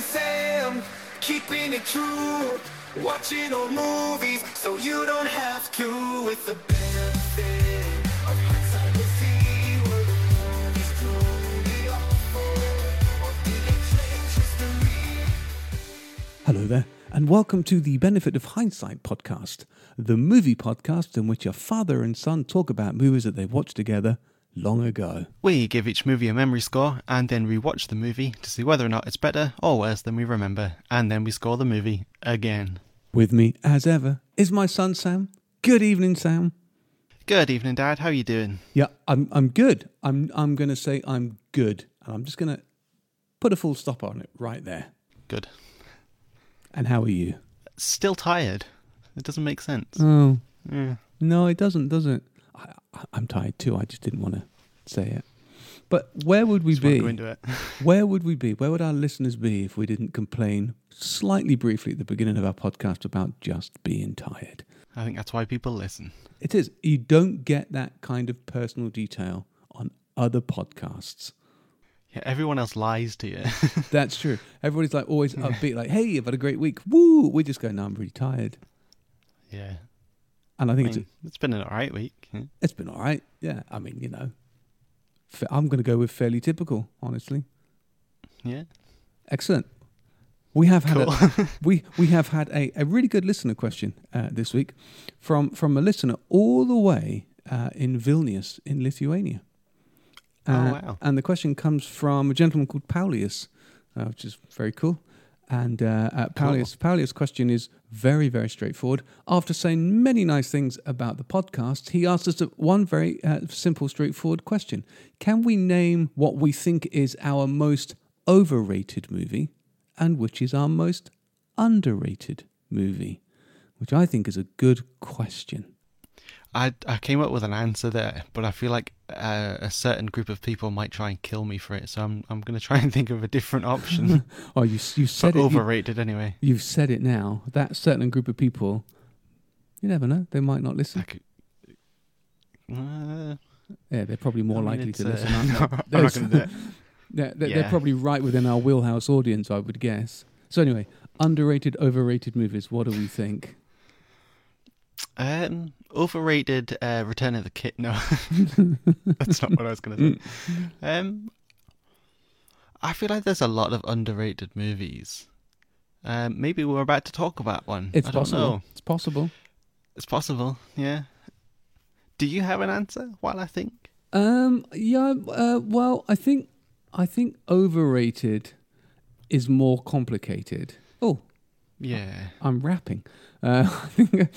Sam, keeping it true. Watching old movies so you don't have to. With the benefit of hindsight, we'll see where the movies truly are. Or did they change history? Hello there, and welcome to the Benefit of Hindsight podcast, the movie podcast in which a father and son talk about movies that they've watched together long ago. We give each movie a memory score and then rewatch the movie to see whether or not it's better or worse than we remember, and then we score the movie again. With me, as ever, is my son Sam. Good evening, Sam. Good evening, Dad. How are you doing? Yeah, I'm good. I'm going to say I'm good, and I'm just going to put a full stop on it right there. Good. And how are you? Still tired. It doesn't make sense. Oh, Yeah. no, it doesn't, does it? I'm tired too. I just didn't want to say it. But where would we Just won't be? go into it. Where would we be? Where would our listeners be if we didn't complain slightly briefly at the beginning of our podcast about just being tired? I think that's why people listen. It is. You don't get that kind of personal detail on other podcasts. Yeah, everyone else lies to you. That's true. Everybody's like always upbeat, like, hey, I've had a great week. Woo! We just go, no, I'm really tired. Yeah. And I I think mean, it's been an alright week. Yeah. it's been all right. Yeah. I mean, you know, I'm going to go with fairly typical, honestly. Yeah. Excellent. We have had Cool. we have had a really good listener question this week from a listener all the way in Vilnius in Lithuania. Oh, wow. And the question comes from a gentleman called Paulius, which is very cool. And Paulius' question is very, very straightforward. After saying many nice things about the podcast, he asked us one very simple, straightforward question. Can we name what we think is our most overrated movie and which is our most underrated movie? Which I think is a good question. I came up with an answer there, but I feel like a certain group of people might try and kill me for it, so I'm going to try and think of a different option. Oh, you said But it. overrated anyway. You've said it now. That certain group of people, you never know. They might not listen. Yeah, they're probably more likely to listen. Aren't they? I'm not going to do it. They're Yeah. probably right within our wheelhouse audience, I would guess. So anyway, underrated, overrated movies. What do we think? Overrated Return of the Kid. No, that's not what I was going to say. I feel like there's a lot of underrated movies. Maybe we're about to talk about one. It's I don't possible. know. It's possible. It's possible, yeah. Do you have an answer while I think? Yeah. Well, I think overrated is more complicated. Oh, Yeah. I'm rapping. I think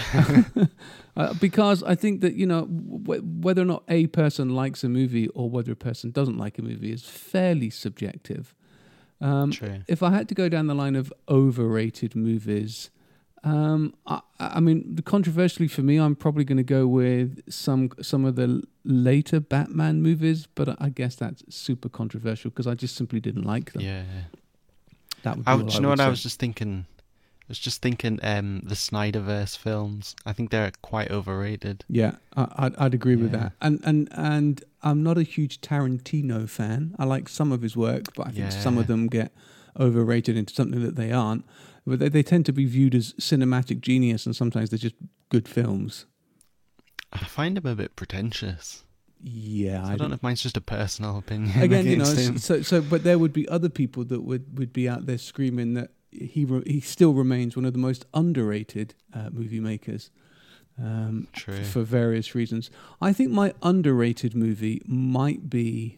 because I think that, you know, whether or not a person likes a movie or whether a person doesn't like a movie is fairly subjective. True. If I had to go down the line of overrated movies, I mean, controversially for me, I'm probably going to go with some of the later Batman movies, but I guess that's super controversial because I just simply didn't like them. Yeah. That would be all Do you know would what I say. was just thinking? I was just thinking the Snyderverse films. I think they're quite overrated. Yeah, I'd agree with Yeah. that. And I'm not a huge Tarantino fan. I like some of his work, but I think some of Yeah. them get overrated into something that they aren't. But they tend to be viewed as cinematic genius, and sometimes they're just good films. I find them a bit pretentious. Yeah, So I don't know if mine's just a personal opinion. Again, you know, against him. so but there would be other people that would be out there screaming that he still remains one of the most underrated movie makers. True. For various reasons. I think my underrated movie might be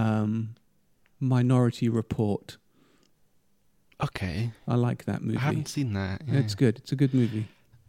Minority Report. Okay. I like that movie. I haven't seen that. Yeah. It's good. It's a good movie.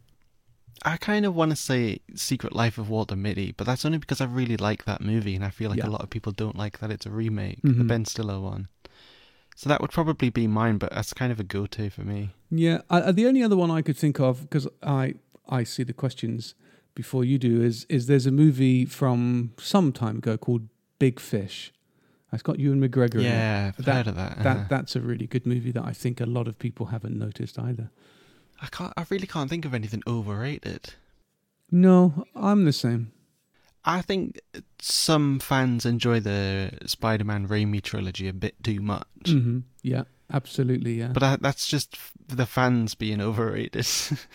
I kind of want to say Secret Life of Walter Mitty, but that's only because I really like that movie, and I feel like Yeah. a lot of people don't like that it's a remake, the Mhm. Ben Stiller one. So that would probably be mine, but that's kind of a go-to for me. Yeah, the only other one I could think of, because I see the questions before you do, is there's a movie from some time ago called Big Fish. It's got Ewan McGregor in it. Yeah, I've heard of that. That's a really good movie that I think a lot of people haven't noticed either. I really can't think of anything overrated. No, I'm the same. I think some fans enjoy the Spider-Man Raimi trilogy a bit too much. Mm-hmm. Yeah, absolutely, yeah. But that's just the fans being overrated.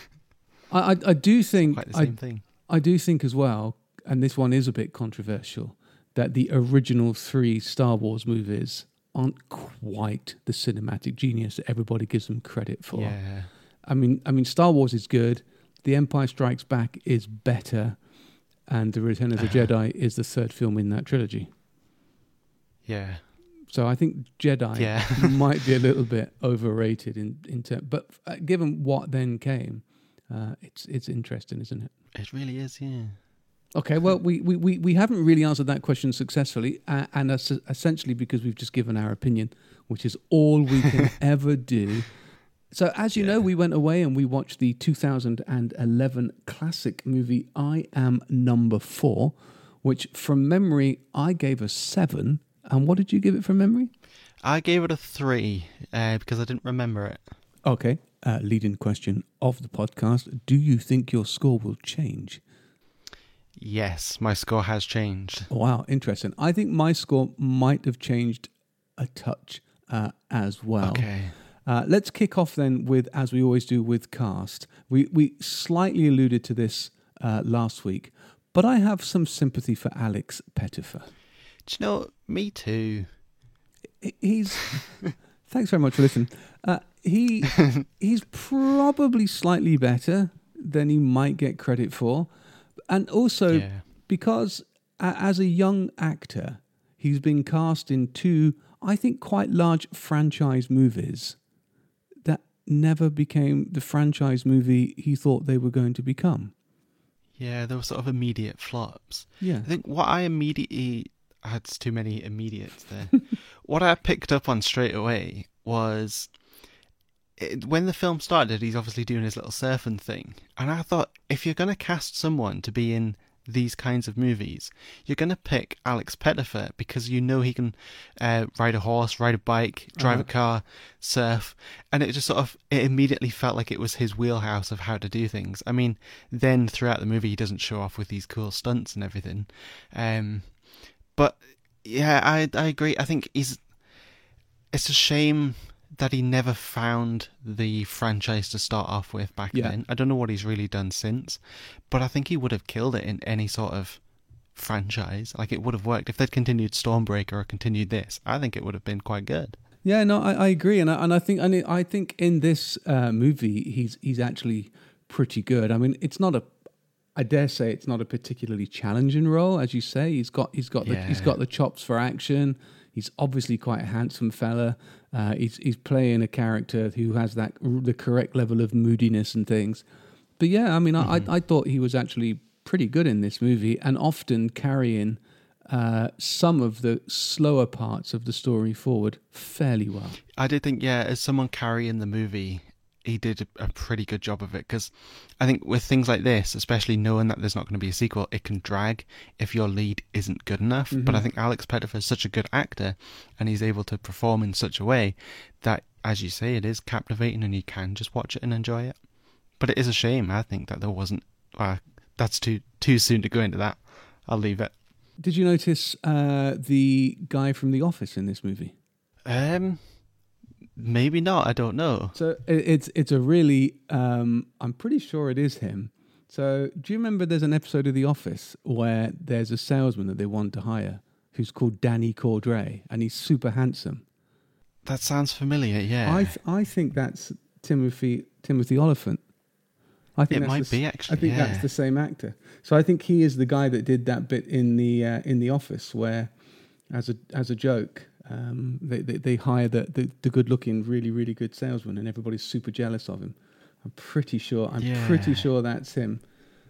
I do think Quite the same thing. I do think as well, and this one is a bit controversial, that the original 3 Star Wars movies aren't quite the cinematic genius that everybody gives them credit for. Yeah. I mean, Star Wars is good. The Empire Strikes Back is better, and The Return of the Jedi is the 3rd film in that trilogy. Yeah. So I think Jedi might be a little bit overrated in terms, but given what then came, it's interesting, isn't it? It really is, yeah. Okay, well, we haven't really answered that question successfully, and that's essentially because we've just given our opinion, which is all we can ever do. So, as you know, we went away and we watched the 2011 classic movie I Am Number 4, which from memory I gave a 7. And what did you give it from memory? I gave it a 3 because I didn't remember it. Okay, leading question of the podcast. Do you think your score will change? Yes, my score has changed. Wow, interesting. I think my score might have changed a touch as well. Okay. Let's kick off then with, as we always do, with cast. We slightly alluded to this last week, but I have some sympathy for Alex Pettyfer. Do you know, me too. He's... Thanks very much for listening. He's probably slightly better than he might get credit for. And also, because as a young actor, he's been cast in 2, I think, quite large franchise movies that never became the franchise movie he thought they were going to become. Yeah, they were sort of immediate flops. Yeah. I think what I immediately... I had too many immediates there. What I picked up on straight away was... when the film started, he's obviously doing his little surfing thing. And I thought, if you're going to cast someone to be in these kinds of movies, you're going to pick Alex Pettyfer because you know he can ride a horse, ride a bike, drive a car, surf. And it just sort of, it immediately felt like it was his wheelhouse of how to do things. I mean, then throughout the movie, he doesn't show off with these cool stunts and everything. But yeah, I agree. I think it's a shame that he never found the franchise to start off with back then. I don't know what he's really done since, but I think he would have killed it in any sort of franchise. Like, it would have worked. If they'd continued Stormbreaker or continued this, I think it would have been quite good. Yeah, no, I agree, and I think in this movie he's actually pretty good. I mean, I dare say it's not a particularly challenging role, as you say. He's got the chops for action. He's obviously quite a handsome fella. He's playing a character who has the correct level of moodiness and things. But yeah, I mean, I thought he was actually pretty good in this movie, and often carrying some of the slower parts of the story forward fairly well. I did think, as someone carrying the movie, he did a pretty good job of it, because I think with things like this, especially knowing that there's not going to be a sequel, it can drag if your lead isn't good enough. But I think Alex Pettyfer is such a good actor, and he's able to perform in such a way that, as you say, it is captivating and you can just watch it and enjoy it. But it is a shame, I think, that there wasn't... that's too soon to go into that. I'll leave it. Did you notice the guy from The Office in this movie? Maybe not, I don't know. So it's a really, I'm pretty sure it is him. So do you remember there's an episode of The Office where there's a salesman that they want to hire who's called Danny Cordray, and he's super handsome? That sounds familiar, yeah. I think that's Timothy Olyphant. I think it might be, actually. I think that's the same actor. So I think he is the guy that did that bit in the Office where, as a joke, they hire the good-looking, really, really good salesman, and everybody's super jealous of him. I'm pretty sure that's him.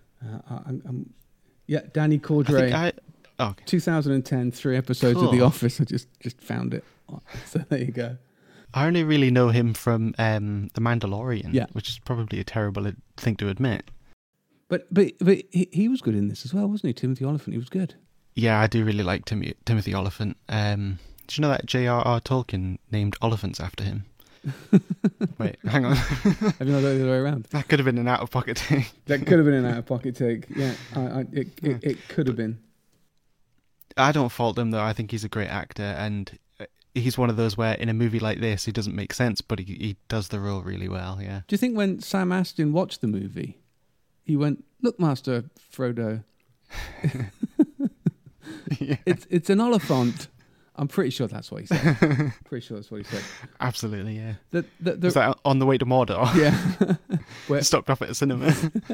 Danny Cordray. Okay. 2010, 3 episodes of The Office. I just found it. So there you go. I only really know him from The Mandalorian, which is probably a terrible thing to admit. But he was good in this as well, wasn't he? Timothy Olyphant, he was good. Yeah, I do really like Timothy Olyphant. Did you know that J.R.R. Tolkien named Oliphants after him? Wait, hang on. Have you not done it the other way around? That could have been an out-of-pocket take. That could have been an out-of-pocket take, yeah. It could have been. I don't fault him, though. I think he's a great actor, and he's one of those where in a movie like this he doesn't make sense, but he does the role really well. Yeah. Do you think when Sam Astin watched the movie, he went, "Look, Master Frodo, Yeah. it's an Oliphant." I'm pretty sure that's what he said. Pretty sure that's what he said. Absolutely, yeah. The Was that on the way to Mordor? yeah. Where, Stopped off at a cinema.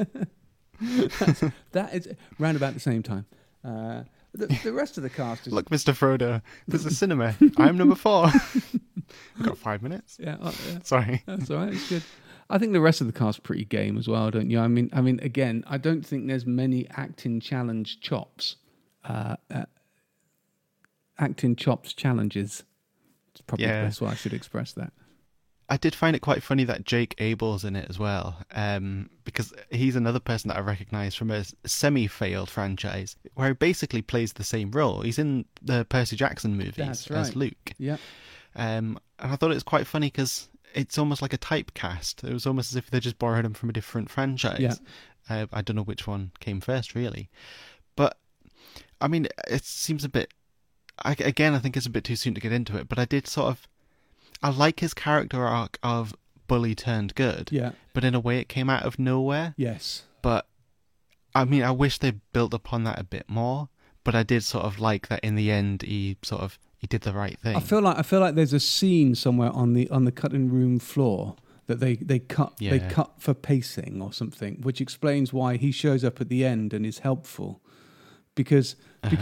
that is round about the same time. The rest of the cast is Look, Mr. Frodo, there's a cinema. I'm number 4. We've got 5 minutes. yeah, Sorry. that's all right. It's good. I think the rest of the cast pretty game as well, don't you? I mean, again, I don't think there's many acting challenge chops. Acting chops challenges. It's probably the best way I should express that. I did find it quite funny that Jake Abel's in it as well, because he's another person that I recognise from a semi-failed franchise, where he basically plays the same role. He's in the Percy Jackson movies That's right. as Luke. Yeah. And I thought it was quite funny because it's almost like a typecast. It was almost as if they just borrowed him from a different franchise. Yeah. I don't know which one came first, really. But, I mean, it seems a bit... I think it's a bit too soon to get into it, but I did sort of... I like his character arc of bully turned good. Yeah. But in a way it came out of nowhere. Yes. But, I mean, I wish they built upon that a bit more. But I did sort of like that in the end he did the right thing. I feel like there's a scene somewhere on the cutting room floor that they cut for pacing or something, which explains why he shows up at the end and is helpful, because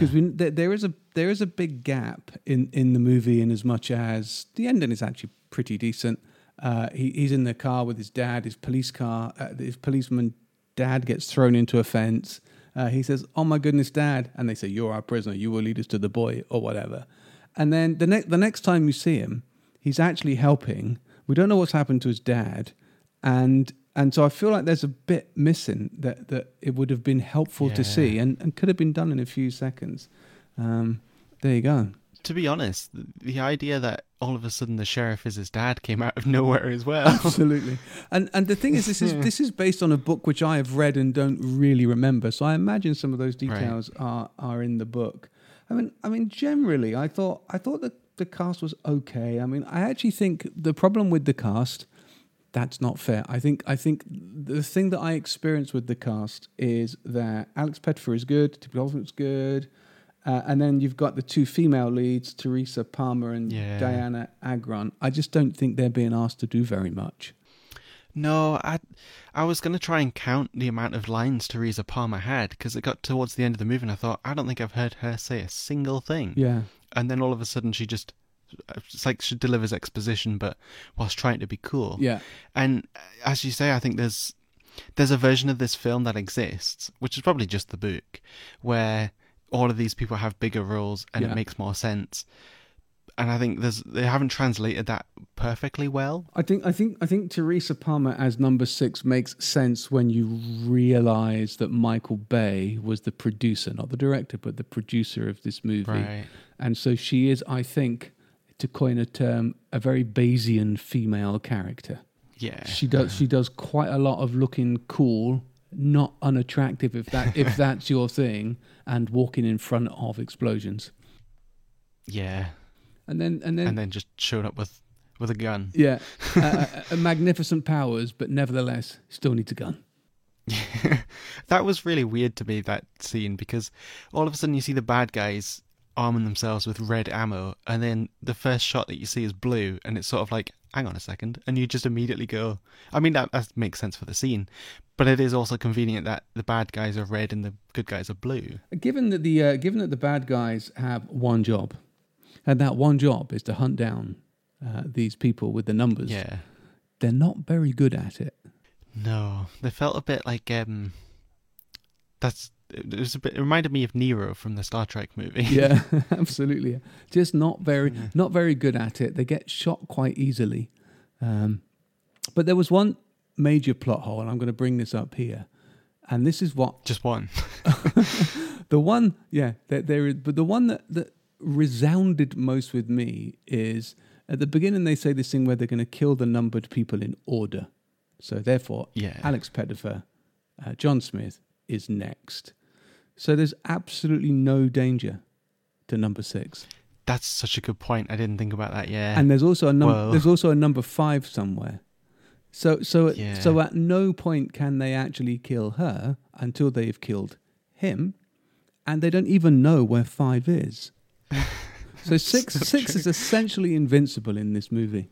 there is a big gap in the movie, in as much as the ending is actually pretty decent. He's in the car with his dad, his police car. His policeman dad gets thrown into a fence. He says, "Oh my goodness, Dad!" And they say, "You're our prisoner. You will lead us to the boy," or whatever. And then the next time you see him, he's actually helping. We don't know what's happened to his dad, and so I feel like there's a bit missing that it would have been helpful to see, and could have been done in a few seconds. There you go. To be honest, the idea that all of a sudden the sheriff is his dad came out of nowhere as well. Absolutely. And the thing is, this is based on a book which I have read and don't really remember. So I imagine some of those details are in the book. I mean, generally, I thought that the cast was okay. I mean, I actually think the problem with the cast, that's not fair. I think the thing that I experienced with the cast is that Alex Pettyfer is good, Tippi Hedren's good. And then you've got the two female leads, Teresa Palmer and Diana Agron. I just don't think they're being asked to do very much. No, I was going to try and count the amount of lines Teresa Palmer had, because it got towards the end of the movie and I thought, I don't think I've heard her say a single thing. Yeah. And then all of a sudden it's like she delivers exposition, but whilst trying to be cool. Yeah. And as you say, I think there's a version of this film that exists, which is probably just the book, where all of these people have bigger roles and it makes more sense. And I think they haven't translated that perfectly well. I think Teresa Palmer as number 6 makes sense when you realise that Michael Bay was the producer, not the director, but the producer of this movie. Right. And so she is, I think, to coin a term, a very Bayesian female character. Yeah. She does quite a lot of looking cool, not unattractive if that's your thing, and walking in front of explosions. Yeah. And then just showed up with a gun. Yeah. Magnificent powers, but nevertheless still needs a gun. That was really weird to me, that scene, because all of a sudden you see the bad guys arming themselves with red ammo, and then the first shot that you see is blue, and it's sort of like, hang on a second, and you just immediately go, I mean, that makes sense for the scene, but it is also convenient that the bad guys are red and the good guys are blue. Given that the bad guys have one job, and that one job is to hunt down these people with the numbers, they're not very good at it. No, they felt a bit like it reminded me of Nero from the Star Trek movie. Yeah, absolutely. Just not very good at it. They get shot quite easily. But there was one major plot hole, and I'm going to bring this up here. And this is what... Just one. The one, there is, but the one that resounded most with me is, at the beginning they say this thing where they're going to kill the numbered people in order. So therefore, Alex Pettyfer, John Smith is next. So there's absolutely no danger to number 6. That's such a good point. I didn't think about that. Yeah. And there's also a number. Whoa. There's also a number 5 somewhere. So Yeah. at no point can they actually kill her until they've killed him, and they don't even know where 5 is. So six is essentially invincible in this movie.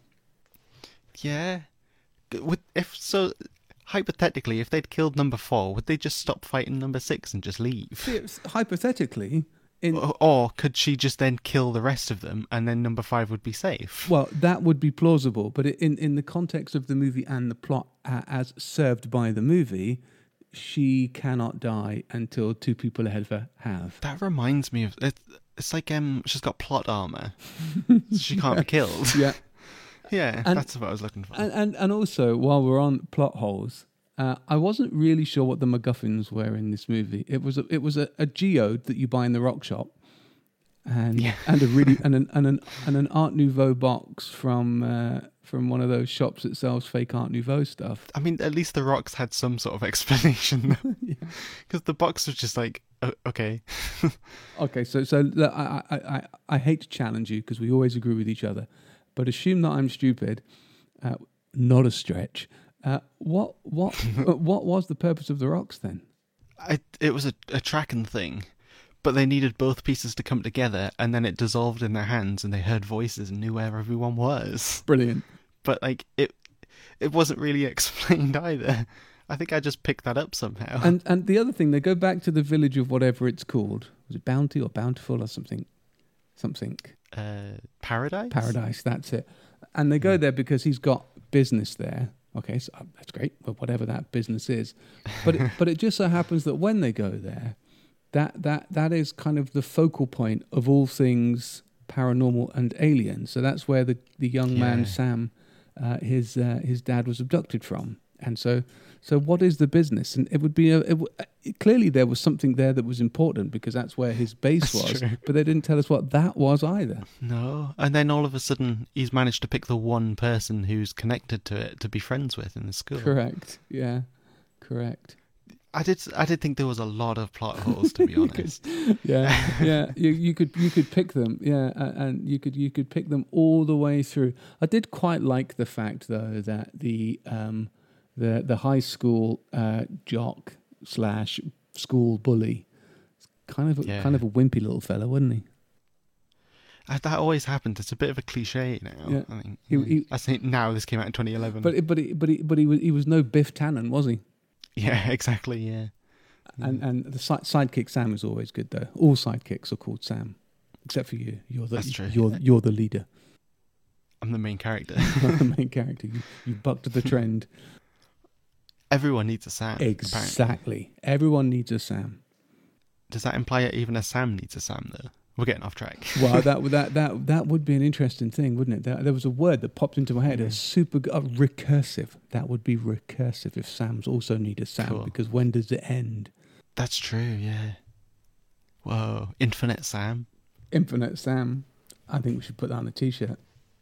Yeah. Hypothetically, if they'd killed number 4, would they just stop fighting number 6 and just leave? Hypothetically, Or could she just then kill the rest of them and then number 5 would be safe? well, that would be plausible, but in the context of the movie and the plot as served by the movie, she cannot die until 2 people ahead of her have. That reminds me of... It's like she's got plot armor. So she can't be killed. Yeah. Yeah, And- that's what I was looking for. And also, while we're on plot holes, I wasn't really sure what the MacGuffins were in this movie. It was a geode that you buy in the rock shop, and Yeah. and a really and an Art Nouveau box from one of those shops that sells fake Art Nouveau stuff. I mean, at least the rocks had some sort of explanation. Because the box was just like, okay. Okay, so look, I hate to challenge you because we always agree with each other, but assume that I'm stupid. Not a stretch. What was the purpose of the rocks then? It was a tracking thing, but they needed both pieces to come together, and then it dissolved in their hands, and they heard voices and knew where everyone was. Brilliant. But like it wasn't really explained either. I think I just picked that up somehow. And the other thing, they go back to the village of whatever it's called. Was it Bounty or Bountiful or something? Paradise? Paradise, that's it. And they go there because he's got business there. Okay, so that's great. Well, whatever that business is, but it just so happens that when they go there, that is kind of the focal point of all things paranormal and alien. So that's where the young man Yeah. Sam, his dad was abducted from. And so what is the business? And it would be clearly there was something there that was important because that's where his base That's was. true. But they didn't tell us what that was either. No. And then all of a sudden, he's managed to pick the one person who's connected to it to be friends with in the school. Correct. Yeah. Correct. I did think there was a lot of plot holes, to be honest. Yeah. You could pick them. Yeah, and you could pick them all the way through. I did quite like the fact though that the high school jock / school bully, kind of a wimpy little fella, wasn't he? That always happened. It's a bit of a cliche now. Yeah. I think. He- I think now this came out in 2011. But he was no Biff Tannen, was he? Yeah, exactly. Yeah. And the sidekick Sam is always good though. All sidekicks are called Sam, except for you. That's true. You're the leader. I'm the main character. You're the main character. You bucked the trend. Everyone needs a Sam. Apparently. Exactly. Everyone needs a Sam. Does that imply that even a Sam needs a Sam, though? We're getting off track. Well, that would be an interesting thing, wouldn't it? There was a word that popped into my head, recursive. That would be recursive if Sams also need a Sam, Cool. because when does it end? That's true, yeah. Whoa. Infinite Sam. Infinite Sam. I think we should put that on a T-shirt.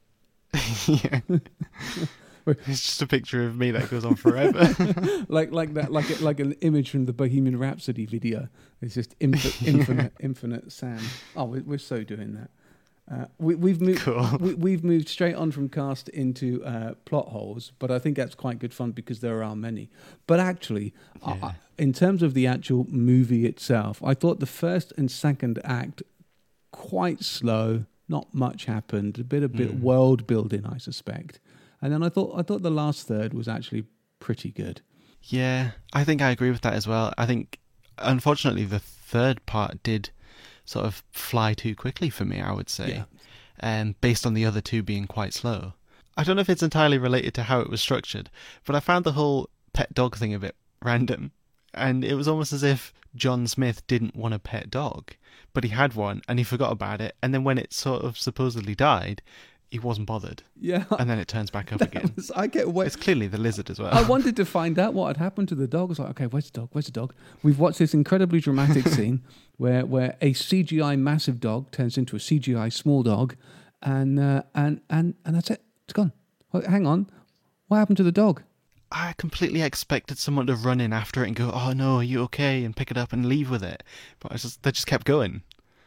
Yeah. It's just a picture of me that goes on forever. like an image from the Bohemian Rhapsody video. It's just infinite Sam. Oh, we're so doing that. We've moved. Cool. We've moved straight on from cast into plot holes, but I think that's quite good fun because there are many. But actually, Yeah. in terms of the actual movie itself, I thought the first and second act quite slow. Not much happened. A bit world building, I suspect. And then I thought the last third was actually pretty good. Yeah, I think I agree with that as well. I think, unfortunately, the third part did sort of fly too quickly for me, I would say, based on the other two being quite slow. I don't know if it's entirely related to how it was structured, but I found the whole pet dog thing a bit random. And it was almost as if John Smith didn't want a pet dog, but he had one and he forgot about it. And then when it sort of supposedly died, he wasn't bothered. Yeah. And then it turns back up again. I get away. It's clearly the lizard as well. I wanted to find out what had happened to the dog. I was like, okay, where's the dog? Where's the dog? We've watched this incredibly dramatic scene where a CGI massive dog turns into a CGI small dog, and that's it. It's gone. Well, hang on. What happened to the dog? I completely expected someone to run in after it and go, "Oh no, are you okay?" and pick it up and leave with it. But they just kept going.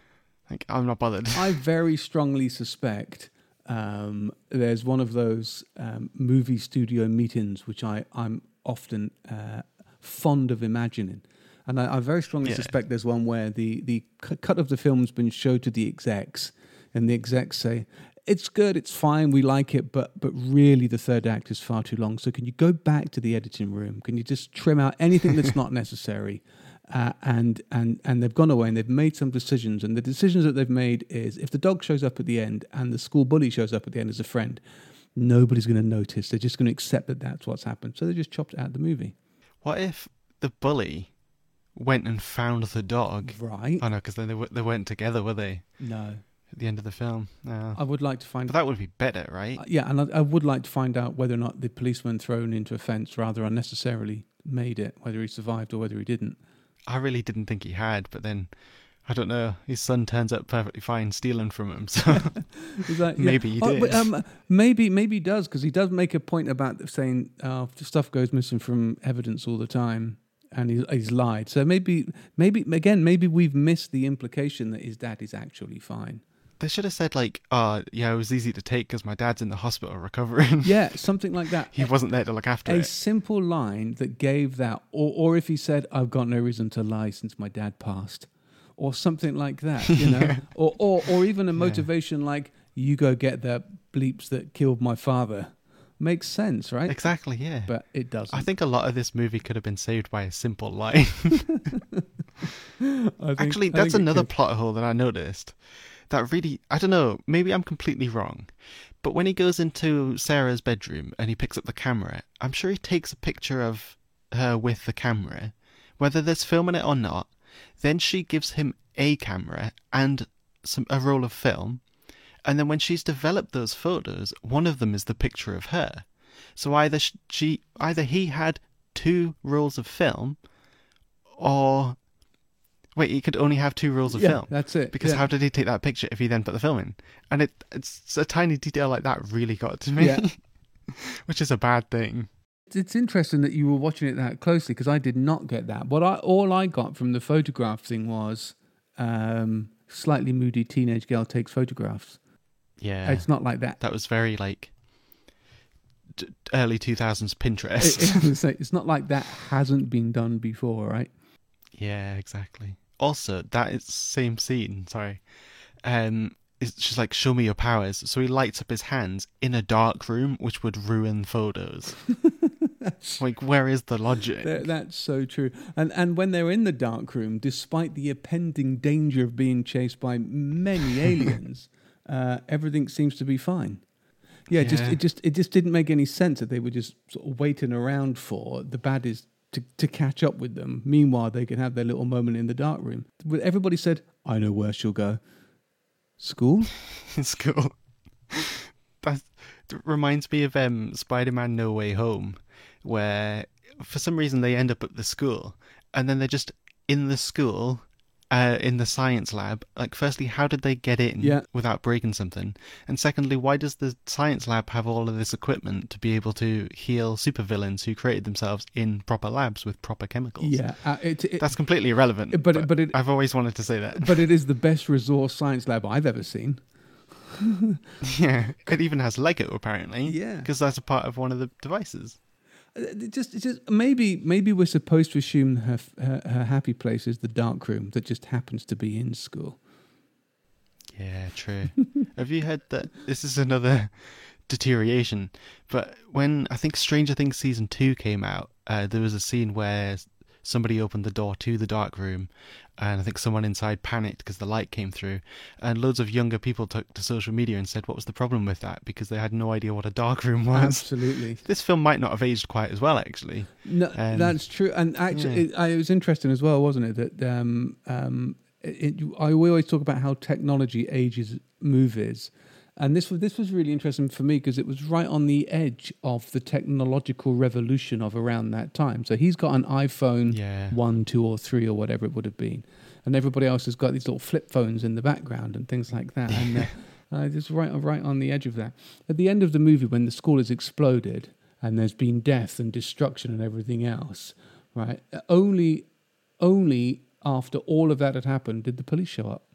Like, I'm not bothered. I very strongly suspect there's one of those movie studio meetings which I'm often fond of imagining. And I very strongly suspect there's one where the cut of the film's been showed to the execs, and the execs say, it's good, it's fine, we like it, but really the third act is far too long. So can you go back to the editing room? Can you just trim out anything that's not necessary? And they've gone away and they've made some decisions. And the decisions that they've made is, if the dog shows up at the end and the school bully shows up at the end as a friend, nobody's going to notice. They're just going to accept that that's what's happened. So they just chopped it out of the movie. What if the bully went and found the dog? Right. Oh no, because then they weren't together, were they? No. At the end of the film. No. I would like to find But that would be better, right? yeah, and I would like to find out whether or not the policeman thrown into a fence rather unnecessarily made it, whether he survived or whether he didn't. I really didn't think he had, but then, I don't know, his son turns up perfectly fine stealing from him, so maybe he did. But, maybe he does, because he does make a point about saying stuff goes missing from evidence all the time, and he's lied. So maybe we've missed the implication that his dad is actually fine. They should have said, like, oh, yeah, it was easy to take because my dad's in the hospital recovering. Yeah, something like that. He wasn't there to look after a it. simple line that gave that, or if he said, I've got no reason to lie since my dad passed, or something like that, you know, Yeah. or even a motivation like, you go get the bleeps that killed my father. Makes sense, right? Exactly, yeah. But it doesn't. I think a lot of this movie could have been saved by a simple line. Actually, that's another plot hole that I noticed. That really, I don't know, maybe I'm completely wrong, but when he goes into Sarah's bedroom and he picks up the camera, I'm sure he takes a picture of her with the camera, whether there's film in it or not. Then she gives him a camera and a roll of film, and then when she's developed those photos, one of them is the picture of her. So either he had 2 rolls of film, or wait, he could only have 2 rolls of film. That's it. Because how did he take that picture if he then put the film in? And it's a tiny detail like that really got to me, which is a bad thing. It's interesting that you were watching it that closely, because I did not get that. All I got from the photograph thing was slightly moody teenage girl takes photographs. Yeah. It's not like that. That was very like early 2000s Pinterest. It's not like that hasn't been done before, right? Yeah, exactly. Also, that is same scene, it's just like, show me your powers. So he lights up his hands in a dark room, which would ruin photos. Like, where is the logic? That's so true. And when they're in the dark room, despite the impending danger of being chased by many aliens, everything seems to be fine. It just didn't make any sense that they were just sort of waiting around for the baddies to catch up with them. Meanwhile, they can have their little moment in the dark room. Everybody said, I know where she'll go. School? School. That reminds me of Spider-Man No Way Home, where for some reason they end up at the school, and then they're just in the school, in the science lab. Like, firstly, how did they get in without breaking something? And secondly, why does the science lab have all of this equipment to be able to heal supervillains who created themselves in proper labs with proper chemicals? Yeah. That's completely irrelevant, but I've always wanted to say that. But it is the best resource science lab I've ever seen. Yeah, it even has Lego, apparently. Yeah. Because that's a part of one of the devices. Just maybe we're supposed to assume her happy place is the dark room that just happens to be in school. Yeah, true. Have you heard that this is another deterioration? But when I think Stranger Things season 2 came out, there was a scene where somebody opened the door to the dark room, and I think someone inside panicked because the light came through, and loads of younger people took to social media and said what was the problem with that, because they had no idea what a dark room was. Absolutely. This film might not have aged quite as well, actually. No, that's true. And actually, it was interesting as well, wasn't it, that we always talk about how technology ages movies. And this was really interesting for me because it was right on the edge of the technological revolution of around that time. So he's got an iPhone 1, 2, or 3 or whatever it would have been. And everybody else has got these little flip phones in the background and things like that. And just right on the edge of that. At the end of the movie, when the school has exploded and there's been death and destruction and everything else, right? Only after all of that had happened did the police show up.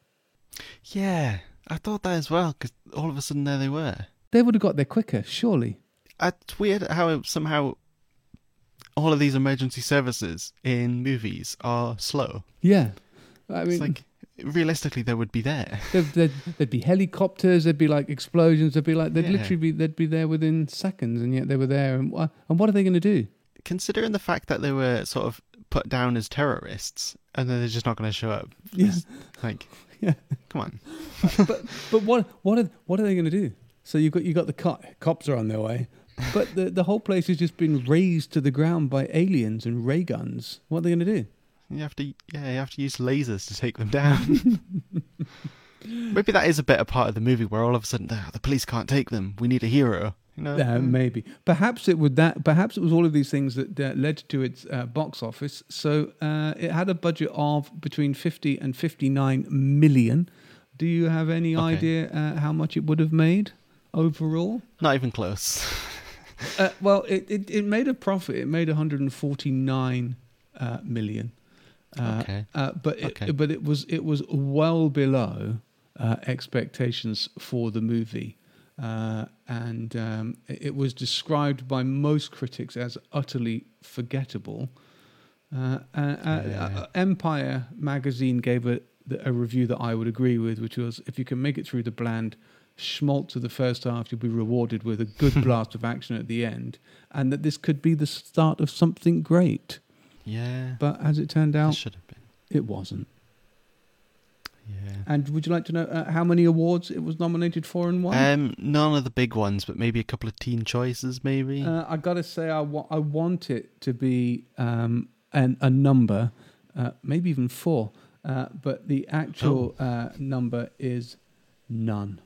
Yeah, I thought that as well, because all of a sudden there they were. They would have got there quicker, surely. It's weird how somehow all of these emergency services in movies are slow. Yeah. I It's mean, like, realistically, they would be there. there'd be helicopters, there'd be like explosions, they'd Yeah. literally they'd be there within seconds, and yet they were there. And what are they going to do? Considering the fact that they were sort of put down as terrorists, and then they're just not going to show up. Yeah. It's like, Yeah. come on. But what are they going to do? So you got the cops are on their way, but the whole place has just been razed to the ground by aliens and ray guns. What are they going to do? You have to use lasers to take them down. Maybe that is a better part of the movie where all of a sudden the police can't take them. We need a hero. You know? Maybe. Perhaps it was all of these things that led to its box office. So it had a budget of between 50 and 59 million. Do you have any idea how much it would have made overall? Not even close. Well, it made a profit. It made 149 million. But it was well below expectations for the movie. And it was described by most critics as utterly forgettable. Empire magazine gave a review that I would agree with, which was, if you can make it through the bland schmaltz of the first half, you'll be rewarded with a good blast of action at the end, and that this could be the start of something great. Yeah. But as it turned out, It should have been. it wasn't. Yeah. And would you like to know how many awards it was nominated for and won? None of the big ones, but maybe a couple of teen choices, maybe. I got to say, I want it to be a number, maybe even 4, but the actual number is none.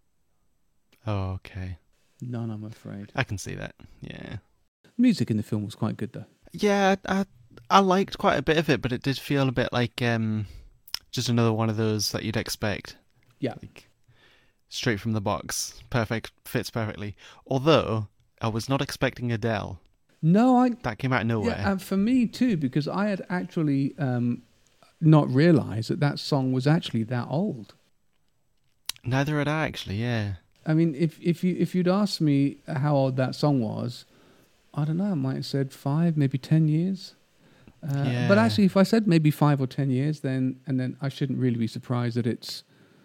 Oh, okay. None, I'm afraid. I can see that. Yeah. Music in the film was quite good, though. Yeah, I liked quite a bit of it, but it did feel a bit like just another one of those that you'd expect. Yeah. Like, straight from the box. Perfect. Fits perfectly. Although, I was not expecting Adele. No, That came out of nowhere. Yeah, and for me too, because I had actually not realised that song was actually that old. Neither had I, actually, yeah. I mean, if you'd asked me how old that song was, I don't know, I might have said 5, maybe 10 years. Yeah. But actually, if I said maybe 5 or 10 years, then I shouldn't really be surprised that it's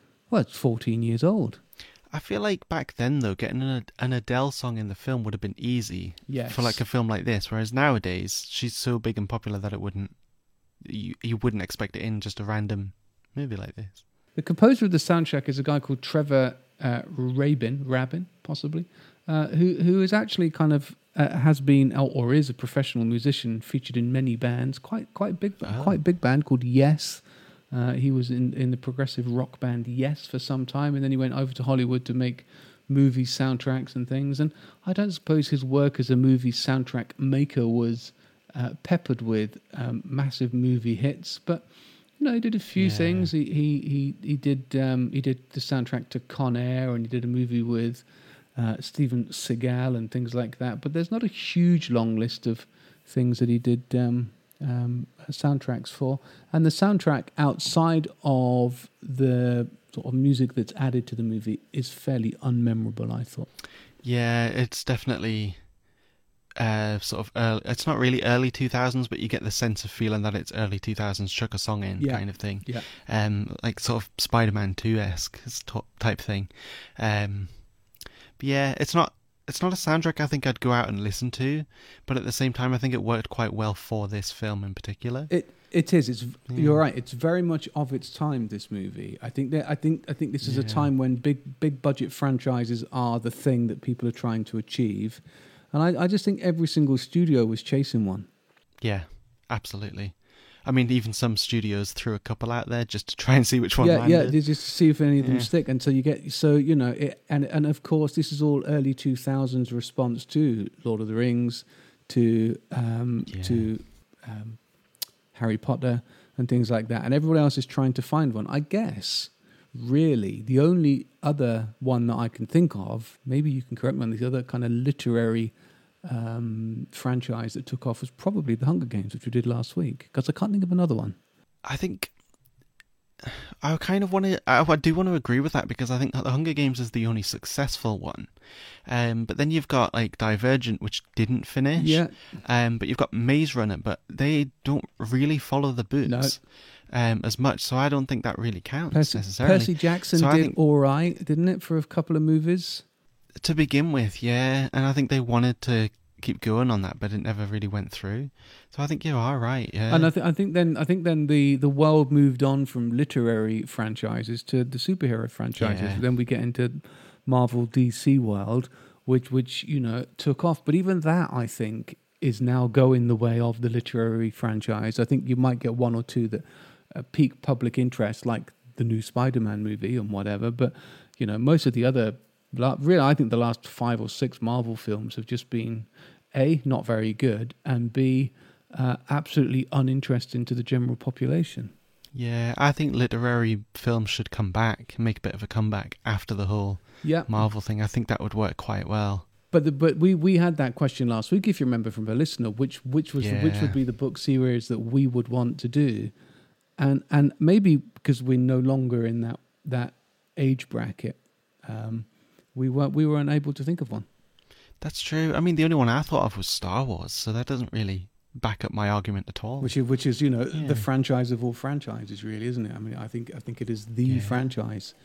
14 years old. I feel like back then, though, getting an Adele song in the film would have been easy. Yes. For like a film like this, whereas nowadays, she's so big and popular that you wouldn't expect it in just a random movie like this. The composer of the soundtrack is a guy called Trevor Rabin, possibly, who is actually kind of has been or is a professional musician, featured in many bands, quite big band called Yes. He was in the progressive rock band Yes for some time, and then he went over to Hollywood to make movie soundtracks and things. And I don't suppose his work as a movie soundtrack maker was peppered with massive movie hits, but he did a few things. He did the soundtrack to Con Air, and he did a movie with Steven Seagal and things like that. But there's not a huge long list of things that he did soundtracks for. And the soundtrack outside of the sort of music that's added to the movie is fairly unmemorable, I thought. Yeah, it's definitely sort of early, it's not really early 2000s, but you get the sense of feeling that it's early 2000s, chuck a song in kind of thing. Yeah. Like sort of Spider-Man 2-esque type thing. But yeah, it's not a soundtrack I think I'd go out and listen to, but at the same time I think it worked quite well for this film in particular. It is. You're right. It's very much of its time. This movie. I think this is a time when big budget franchises are the thing that people are trying to achieve, and I just think every single studio was chasing one. Yeah, absolutely. I mean, even some studios threw a couple out there just to try and see which one landed. Yeah, just to see if any of them stick. And so you get, and of course, this is all early 2000s response to Lord of the Rings, to Harry Potter and things like that. And everyone else is trying to find one. I guess, really, the only other one that I can think of, maybe you can correct me on this, other kind of literary franchise that took off was probably The Hunger Games, which we did last week, because I can't think of another one. I think I kind of want to. I do want to agree with that because I think that The Hunger Games is the only successful one. But then you've got like Divergent, which didn't finish. Yeah. But you've got Maze Runner, but they don't really follow the books as much. So I don't think that really counts necessarily. Percy Jackson So I did think- all right, didn't it, for a couple of movies? To begin with, yeah. And I think they wanted to keep going on that, but it never really went through. So I think you are right. Yeah. And I think then the world moved on from literary franchises to the superhero franchises. Yeah. Then we get into Marvel DC world, which took off. But even that, I think, is now going the way of the literary franchise. I think you might get one or two that pique public interest, like the new Spider-Man movie and whatever. But most of the other, really, I think the last 5 or 6 Marvel films have just been A, not very good, and B, absolutely uninteresting to the general population. Yeah, I think literary films should come back, make a bit of a comeback after the whole Yeah, Marvel thing. I think that would work quite well. but we had that question last week, if you remember, from a listener, which would be the book series that we would want to do, and maybe because we're no longer in that age bracket, we were unable to think of one. That's true. I mean, the only one I thought of was Star Wars, so that doesn't really back up my argument at all. Which is the franchise of all franchises, really, isn't it? I mean, I think it is the franchise.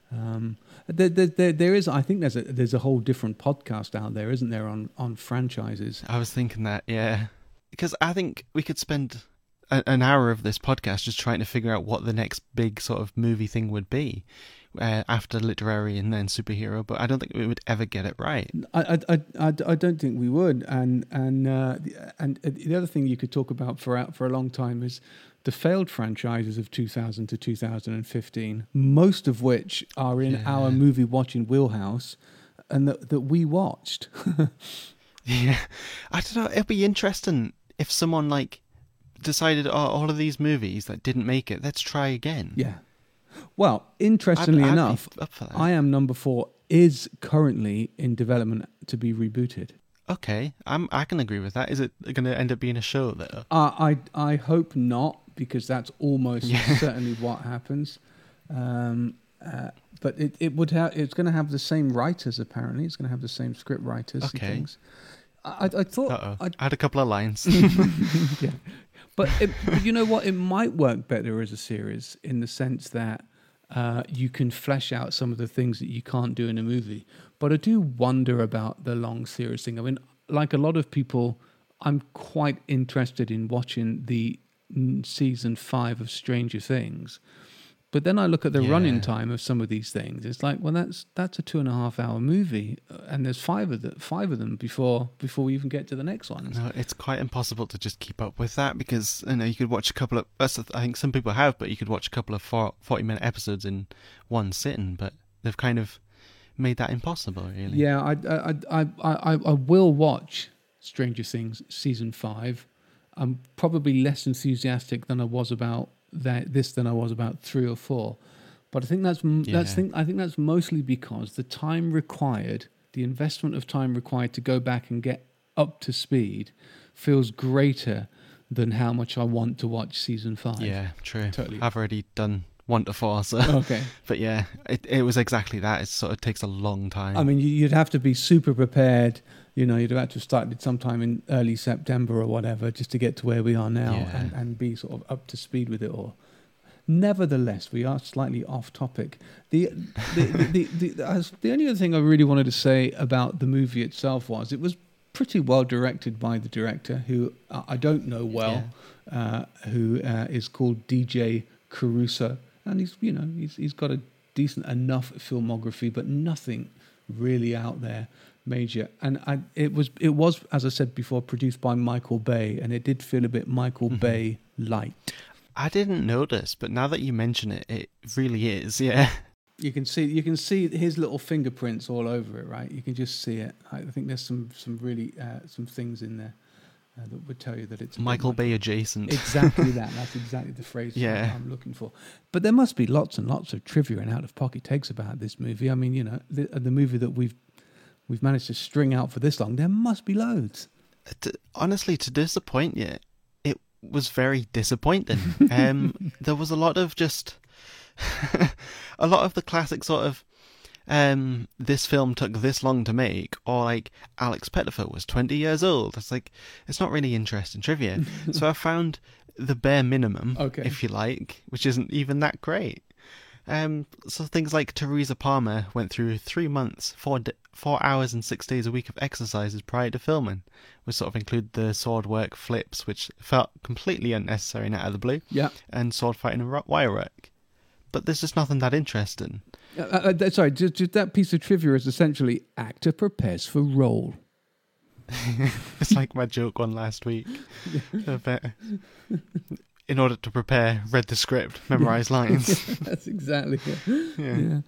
There is, I think there's a whole different podcast out there, isn't there, on franchises? I was thinking that, yeah, because I think we could spend an hour of this podcast just trying to figure out what the next big sort of movie thing would be after literary and then superhero, but I don't think we would ever get it right. I don't think we would, and the other thing you could talk about for a long time is the failed franchises of 2000 to 2015, most of which are in our movie watching wheelhouse, and that we watched. Yeah, I don't know. It'd be interesting if someone like decided, all of these movies that didn't make it, let's try again. Yeah. Well, interestingly I'd be enough, up for that. I Am Number 4 is currently in development to be rebooted. Okay, I can agree with that. Is it going to end up being a show though? I hope not, because that's almost certainly what happens. But it's going to have the same writers, apparently. It's going to have the same script writers and things. I thought... I had a couple of lines. Yeah. But you know what? It might work better as a series in the sense that you can flesh out some of the things that you can't do in a movie. But I do wonder about the long series thing. I mean, like a lot of people, I'm quite interested in watching the season 5 of Stranger Things. But then I look at the running time of some of these things. It's like, well, that's a 2.5-hour movie, and there's five of them before we even get to the next one. No, it's quite impossible to just keep up with that because you could watch a couple of. I think some people have, but you could watch a couple of 40-minute episodes in one sitting. But they've kind of made that impossible, really. Yeah, I will watch Stranger Things season 5. I'm probably less enthusiastic than I was about than I was about 3 or 4, but I think that's mostly because the time required, the investment of time required to go back and get up to speed, feels greater than how much I want to watch season 5. Yeah, true. Totally. I've already done 1 to 4, so Okay. But yeah, it was exactly that. It sort of takes a long time. I mean, you'd have to be super prepared. You'd have to have started sometime in early September or whatever just to get to where we are now and be sort of up to speed with it all. Nevertheless, we are slightly off topic. The only other thing I really wanted to say about the movie itself was it was pretty well directed by the director, who I don't know well, who is called DJ Caruso, and he's got a decent enough filmography, but nothing really out there major. And it was, as I said before, produced by Michael Bay, and it did feel a bit Michael Bay light. I didn't notice, but now that you mention it, it really is. Yeah, you can see his little fingerprints all over it, right? You can just see it. I think there's some really some things in there that would tell you that it's Michael Bay adjacent. Exactly that. That's exactly the phrase I'm looking for. But there must be lots and lots of trivia and out-of-pocket takes about this movie. I mean, the movie that we've managed to string out for this long, there must be loads. Honestly, to disappoint you, it was very disappointing. There was a lot of just a lot of the classic sort of this film took this long to make, or like Alex Pettyfer was 20 years old. It's like, it's not really interesting trivia. So I found the bare minimum, if you like, which isn't even that great. So things like Teresa Palmer went through 3 months, 4 hours and 6 days a week of exercises prior to filming, which sort of include the sword work, flips, which felt completely unnecessary and out of the blue, and sword fighting and wire work. But there's just nothing that interesting. Sorry, just that piece of trivia is essentially actor prepares for role. It's like my joke one last week. In order to prepare, read the script, memorise lines. That's exactly it.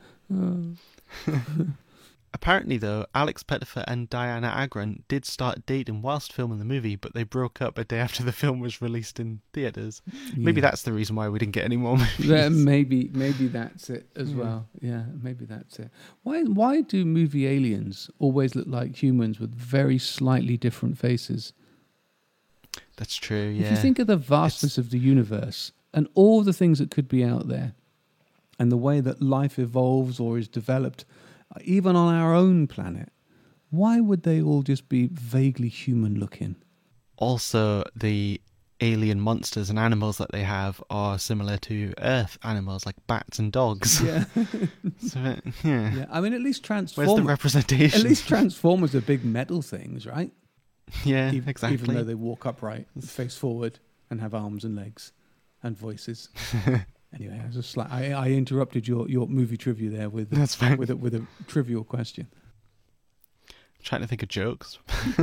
Apparently, though, Alex Pettyfer and Diana Agron did start dating whilst filming the movie, but they broke up a day after the film was released in theatres. Maybe that's the reason why we didn't get any more movies. Maybe that's it as well. Yeah, maybe that's it. Why do movie aliens always look like humans with very slightly different faces? That's true, yeah. If you think of the vastness of the universe and all the things that could be out there and the way that life evolves or is developed, even on our own planet, why would they all just be vaguely human looking? Also, the alien monsters and animals that they have are similar to Earth animals like bats and dogs. Yeah. So, yeah. I mean, at least Transformers. Where's the representation? At least Transformers are big metal things, right? Yeah, exactly. Even though they walk upright, face forward, and have arms and legs and voices. Anyway, I was just like, I interrupted your movie trivia there with That's fine. with a trivial question. Trying to think of jokes.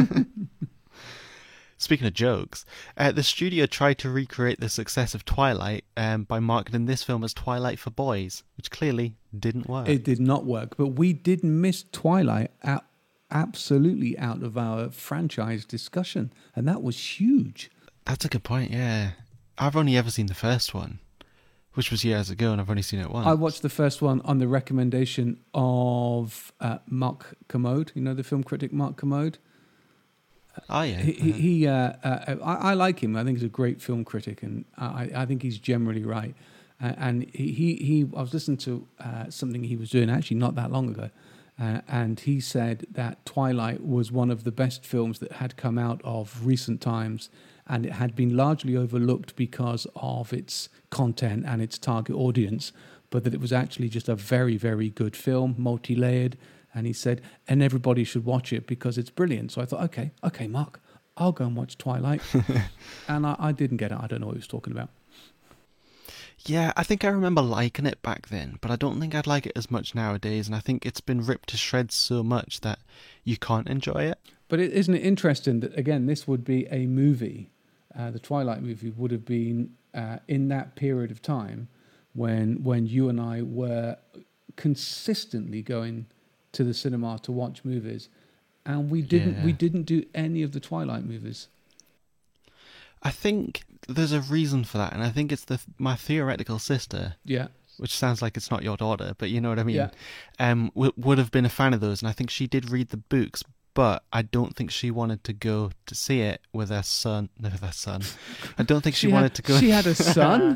Speaking of jokes, the studio tried to recreate the success of Twilight by marketing this film as Twilight for boys, which clearly didn't work. It did not work, but we did miss Twilight absolutely out of our franchise discussion, and that was huge. That's a good point, yeah. I've only ever seen the first one, which was years ago, and I've only seen it once. I watched the first one on the recommendation of Mark Kermode, you know, the film critic Mark Kermode. Oh, yeah. I like him. I think he's a great film critic, and I think he's generally right. And I was listening to something he was doing actually not that long ago, and he said that Twilight was one of the best films that had come out of recent times, and it had been largely overlooked because of its content and its target audience, but that it was actually just a very, very good film, multi-layered. And he said, and everybody should watch it because it's brilliant. So I thought, okay, Mark, I'll go and watch Twilight. And I didn't get it. I don't know what he was talking about. Yeah, I think I remember liking it back then, but I don't think I'd like it as much nowadays. And I think it's been ripped to shreds so much that you can't enjoy it. But isn't it interesting that, again, this would be a movie, the Twilight movie would have been in that period of time when you and I were consistently going to the cinema to watch movies, and we didn't do any of the Twilight movies. I think there's a reason for that, and I think it's my theoretical sister. Yeah. Which sounds like it's not your daughter, but you know what I mean. Yeah. Would have been a fan of those, and I think she did read the books, but I don't think she wanted to go to see it with her son. No, her son. I don't think she wanted to go. She had a son.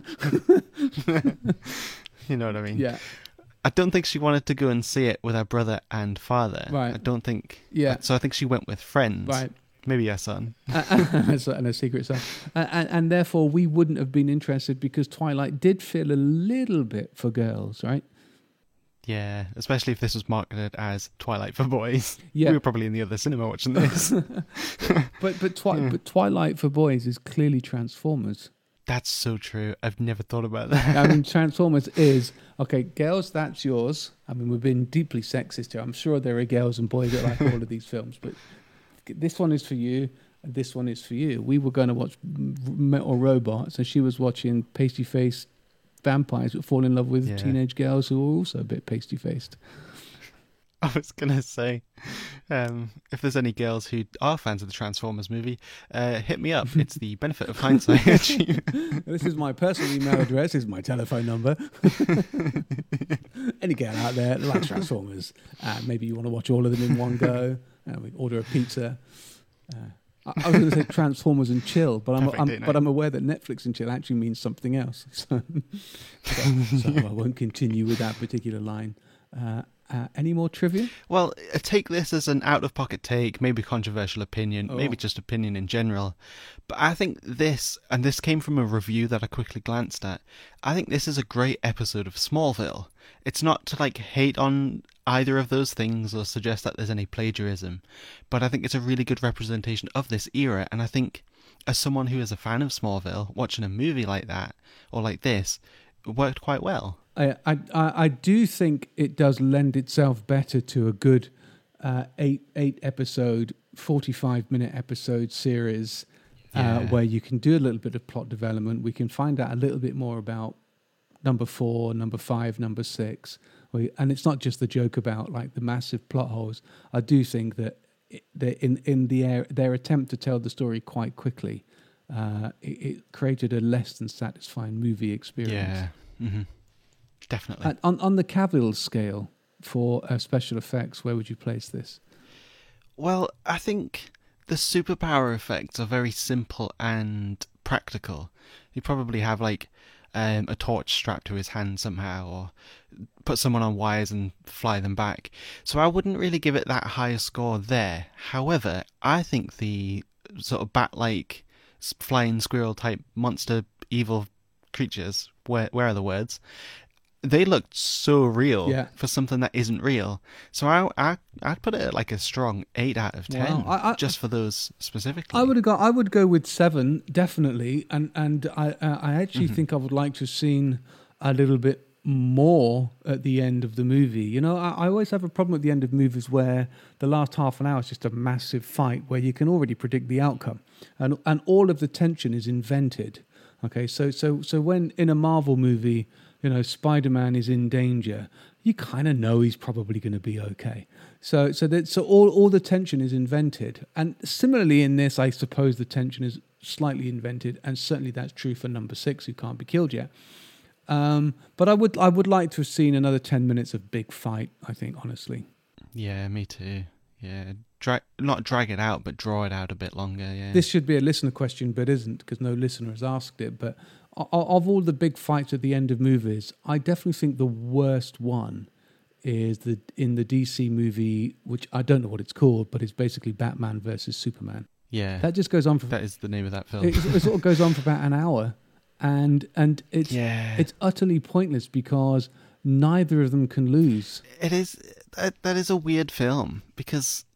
You know what I mean? Yeah. I don't think she wanted to go and see it with her brother and father. Right. I don't think. Yeah. So I think she went with friends. Right. Maybe her son. And a secret son. And therefore we wouldn't have been interested because Twilight did feel a little bit for girls, right? Yeah, especially if this was marketed as Twilight for boys. Yeah. We were probably in the other cinema watching this. But Twilight for boys is clearly Transformers. That's so true. I've never thought about that. I mean, Transformers is, okay, girls, that's yours. I mean, we've been deeply sexist here. I'm sure there are girls and boys that like all of these films, but this one is for you, and this one is for you. We were going to watch Metal Robots, and she was watching pasty-faced vampires that fall in love with teenage girls who are also a bit pasty-faced. I was going to say, if there's any girls who are fans of the Transformers movie, hit me up. It's the benefit of hindsight. This is my personal email address. This is my telephone number. Any girl out there that likes Transformers, maybe you want to watch all of them in one go. We order a pizza. I was going to say Transformers and chill, but Perfect date night. I'm aware that Netflix and chill actually means something else. So I won't continue with that particular line. Any more trivia? Well, take this as an out-of-pocket take, maybe controversial opinion, maybe just opinion in general. But I think this, and this came from a review that I quickly glanced at, I think this is a great episode of Smallville. It's not to hate on either of those things or suggest that there's any plagiarism, but I think it's a really good representation of this era, and I think as someone who is a fan of Smallville, watching a movie like that, or like this, it worked quite well. I do think it does lend itself better to a good 8 episode, 45-minute episode series where you can do a little bit of plot development. We can find out a little bit more about number 4, number 5, number 6. And it's not just the joke about the massive plot holes. I do think that in their attempt to tell the story quite quickly, it created a less than satisfying movie experience. Yeah. Mm-hmm. Definitely. On the Cavill scale for special effects, where would you place this? Well, I think the superpower effects are very simple and practical. You probably have a torch strapped to his hand somehow, or put someone on wires and fly them back. So I wouldn't really give it that high a score there. However, I think the sort of bat-like flying squirrel type monster evil creatures, where are the words? They looked so real for something that isn't real. So I'd put it at a strong 8 out of 10, just for those specifically. I would go with 7 definitely, and I actually think I would like to have seen a little bit more at the end of the movie. I always have a problem at the end of movies where the last half an hour is just a massive fight where you can already predict the outcome, and all of the tension is invented. Okay, so when in a Marvel movie, Spider-Man is in danger, you kind of know he's probably going to be okay. So all the tension is invented, and similarly in this, I suppose the tension is slightly invented, and certainly that's true for number 6, who can't be killed yet. But I would like to have seen another 10 minutes of big fight. I think, honestly. Yeah, me too. Yeah, not drag it out, but draw it out a bit longer. Yeah. This should be a listener question, but isn't, because no listener has asked it. But of all the big fights at the end of movies, I definitely think the worst one is in the DC movie, which I don't know what it's called, but it's basically Batman versus Superman. Yeah, that just goes on for. That is the name of that film. It sort of goes on for about an hour, and it's utterly pointless because neither of them can lose. It is. That is a weird film because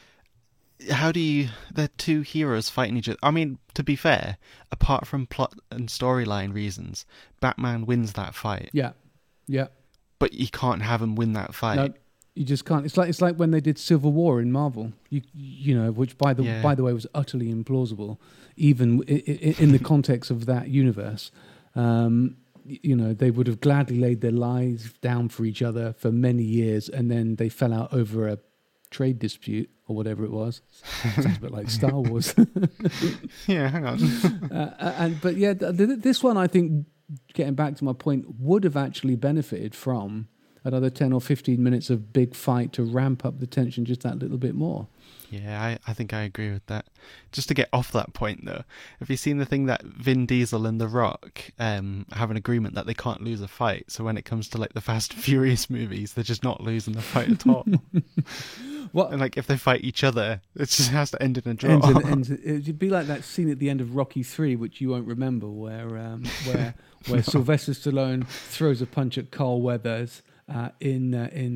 they're two heroes fighting each other. I mean, to be fair, apart from plot and storyline reasons, Batman wins that fight. Yeah. But you can't have him win that fight. No, you just can't. It's like when they did Civil War in Marvel. Which by the way was utterly implausible, even in the context of that universe. They would have gladly laid their lives down for each other for many years, and then they fell out over a trade dispute or whatever it was. Sounds a bit like Star Wars. Yeah, hang on. This one, I think, getting back to my point, would have actually benefited from another 10 or 15 minutes of big fight to ramp up the tension just that little bit more. Yeah, I think I agree with that. Just to get off that point, though, have you seen the thing that Vin Diesel and The Rock have an agreement that they can't lose a fight? So when it comes to the Fast and Furious movies, they're just not losing the fight at all. What? And if they fight each other, it just has to end in a draw. It'd be like that scene at the end of Rocky 3, which you won't remember, where Sylvester Stallone throws a punch at Carl Weathers in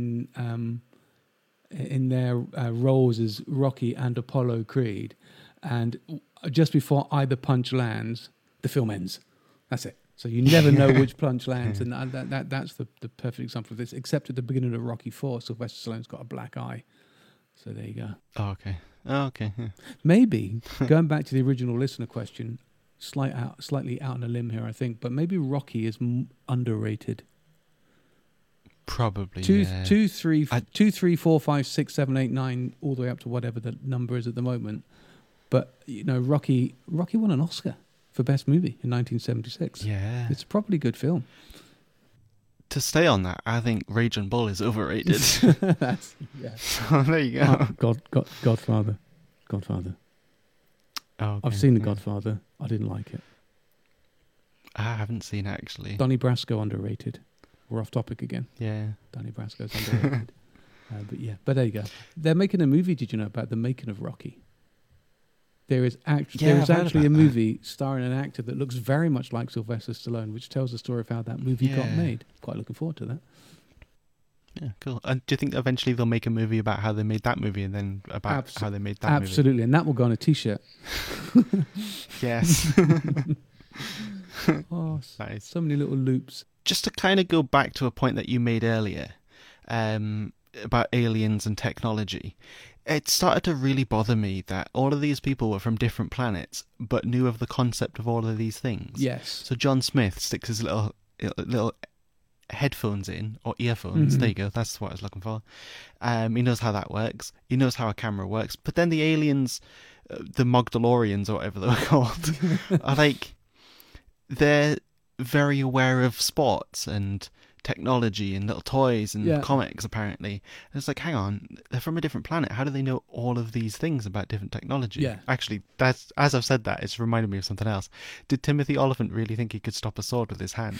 their roles as Rocky and Apollo Creed, and just before either punch lands, the film ends. That's it. So you never know which punch lands, and that's the perfect example of this. Except at the beginning of Rocky 4, Sylvester Stallone's got a black eye. So there you go. Oh, okay. Yeah. Maybe going back to the original listener question, slightly out on a limb here, I think, but maybe Rocky is underrated. Probably. 2, 3, 4, 5, 6, 7, 8, 9, all the way up to whatever the number is at the moment. But Rocky won an Oscar for Best Movie in 1976. Yeah, it's a properly good film. To stay on that, I think Raging Bull is overrated. So there you go. Godfather. Oh, okay. I've seen The Yeah. Godfather. I didn't like it. I haven't seen it, actually. Donnie Brasco underrated. We're off topic again. Yeah. Donnie Brasco's underrated. But there you go. They're making a movie. Did you know about the making of Rocky? There is Yeah, actually I've heard a about that. movie starring an actor that looks very much like Sylvester Stallone, which tells the story of how that movie got Yeah. made. Quite looking forward to that. Yeah, cool. And do you think eventually they'll make a movie about how they made that movie and then about how they made that Absolutely, and that will go on a T-shirt. movie? Yes. Oh, Nice. so many little loops. Just to kind of go back to a point that you made earlier about aliens and technology, it started to really bother me that all of these people were from different planets but knew of the concept of all of these things. Yes. So John Smith sticks his little headphones in, or earphones. Mhm. There you go. That's what I was looking for. He knows how that works. He knows how a camera works. But then the aliens, the Mogdalorians or whatever they were called, are like, they're very aware of sports and technology and little toys and Yeah. comics, apparently. And it's like, hang on, they're from a different planet. How do they know all of these things about different technology? Yeah. Actually, that's, as I've said that, it's reminded me of something else. Did Timothy Oliphant really think he could stop a sword with his hand?